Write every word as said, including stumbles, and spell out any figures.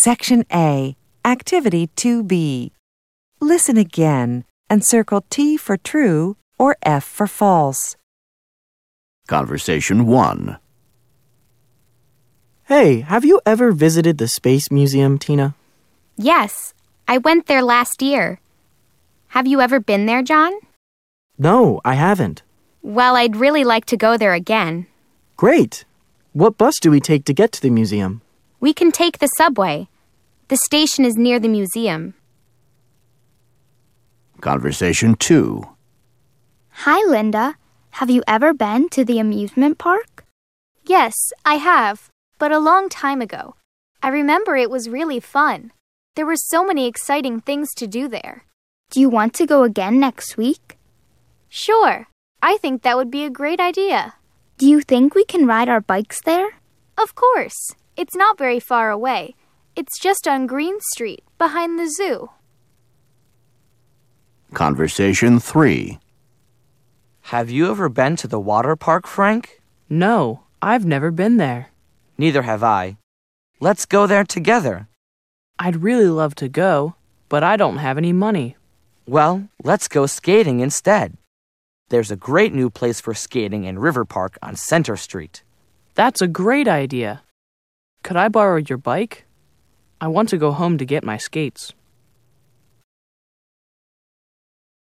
Section A, Activity two B. Listen again and circle T for true or F for false. Conversation one. Hey, have you ever visited the Space Museum, Tina? Yes, I went there last year. Have you ever been there, John? No, I haven't. Well, I'd really like to go there again. Great! What bus do we take to get to the museum? We can take the subway. The station is near the museum. Conversation two. Hi, Linda. Have you ever been to the amusement park? Yes, I have, but a long time ago. I remember it was really fun. There were so many exciting things to do there. Do you want to go again next week? Sure. I think that would be a great idea. Do you think we can ride our bikes there? Of course. It's not very far away. It's just on Green Street, behind the zoo. Conversation three. Have you ever been to the water park, Frank? No, I've never been there. Neither have I. Let's go there together. I'd really love to go, but I don't have any money. Well, let's go skating instead. There's a great new place for skating in River Park on Center Street. That's a great idea. Could I borrow your bike? I want to go home to get my skates.